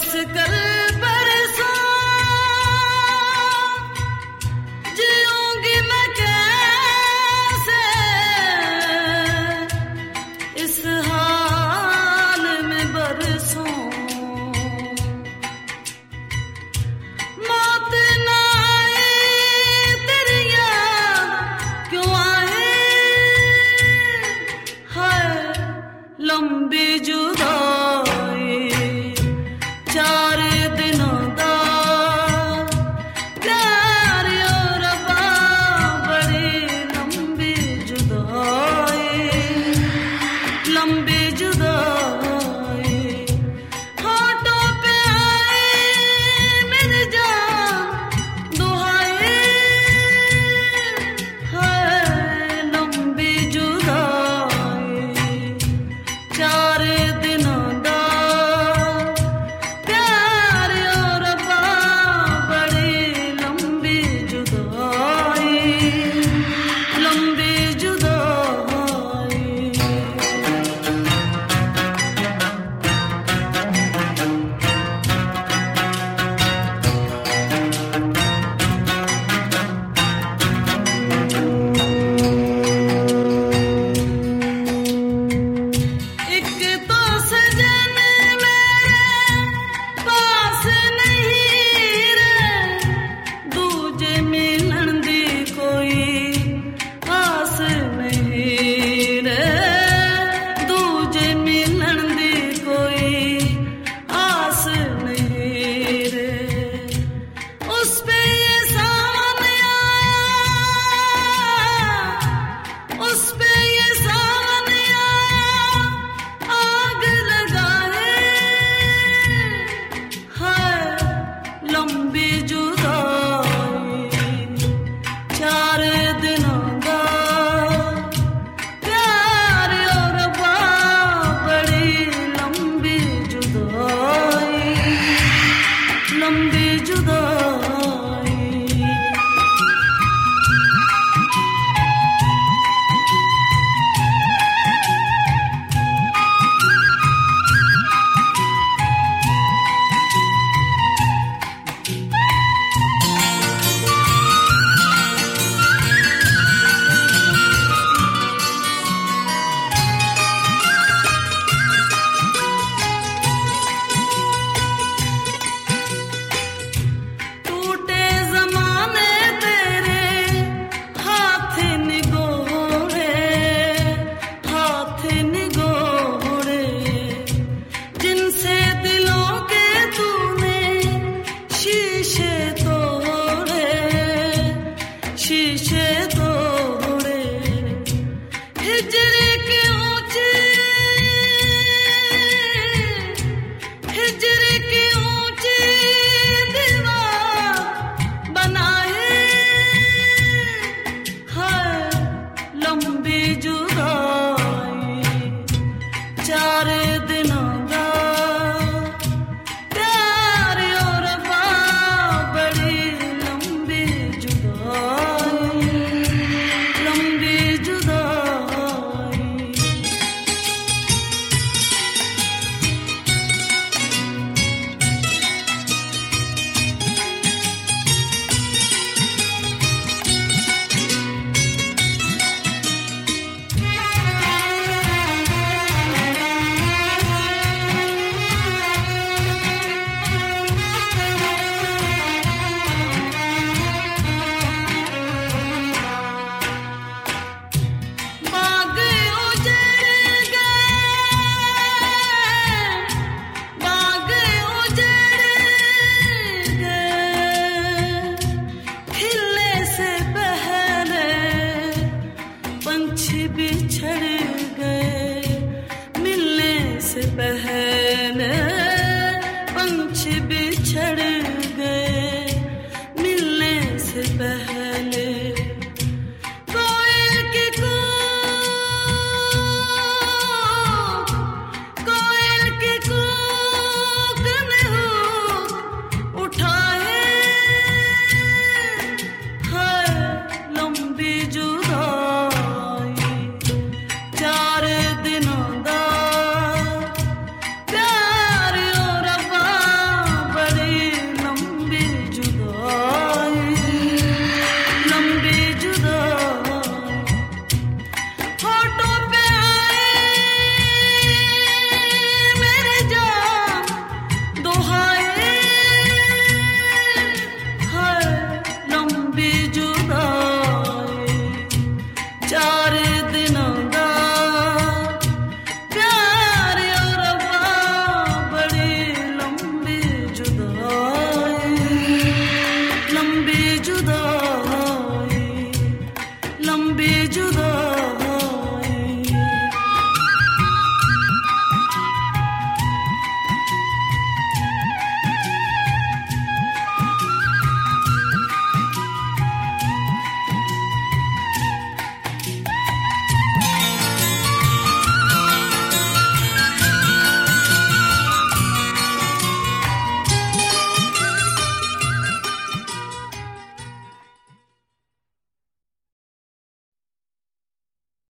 बस कल परसों जीऊंगी मैं कैसे इस हाल में बरसों। मौत ना आए तेरी याद क्यों आए, हाय लंबी जुदाई चार दिनों दा प्यार और रब्बा बड़ी लंबी जुदाई, लंबी जुदाई। होठों पे आए मेरी जान दुहाई, है लंबी जुदाई चार दिनों दा प्यार और रब्बा बड़ी लंबी जुदाई, लंबी जुदाई। एक तो सजन मेरे पास नहीं रे, दूजे मिलन दी कोई आस नहीं रे, दूजे मिलन दी कोई आस नहीं रे। उस पे ये सावन आया, उस पे ये सावन आया आग लगाए, हाय लंबी जुदाई चार दिनों दा प्यार और रब्बा बड़ी लंबी जुदाई, लंबी जुदाई। टूटे ज़माने तेरे हाथ निगोड़े, हाथ निगोड़े, जिनसे दिलों के तूने शीशे तोड़े, शीशे तोड़े। हिजर की ऊंची, हिजर की ऊंची दीवार बनाए, हाय लंबी जुदाई चार दिनों दा प्यार और रब्बा बड़ी लंबी जुदाई, लंबी जुदाई। बाग उजड़ गए, बाग उजड़ गए, खिलने से पहले पंछी बिछड़ गए, मिलने से पहले पंछी बिछड़ गए, मिलने से पहले।